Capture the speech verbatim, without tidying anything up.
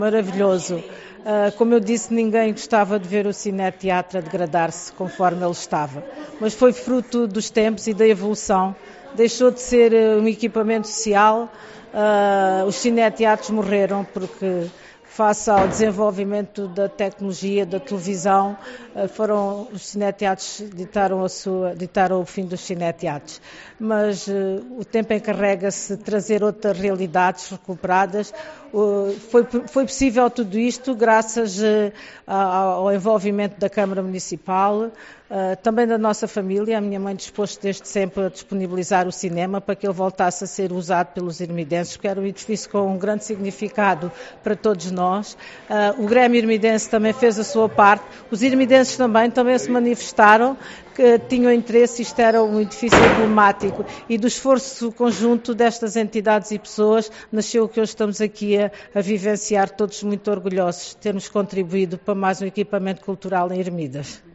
Maravilhoso. Uh, como eu disse, ninguém gostava de ver o cineteatro a degradar-se conforme ele estava, mas foi fruto dos tempos e da evolução. Deixou de ser um equipamento social, uh, os cineteatros morreram porque, face ao desenvolvimento da tecnologia, da televisão, uh, foram os cineteatros ditaram, a sua, ditaram o fim dos cineteatros. Mas uh, o tempo encarrega-se de trazer outras realidades recuperadas. Uh, foi, foi possível tudo isto graças uh, ao envolvimento da Câmara Municipal, Uh, também da nossa família. A minha mãe dispôs desde sempre a disponibilizar o cinema para que ele voltasse a ser usado pelos irmidenses, porque era um edifício com um grande significado para todos nós. Uh, o Grêmio Irmidense também fez a sua parte, os irmidenses também, também se manifestaram que tinham interesse. Isto era um edifício emblemático e do esforço conjunto destas entidades e pessoas nasceu o que hoje estamos aqui a, a vivenciar, todos muito orgulhosos de termos contribuído para mais um equipamento cultural em Ermidas.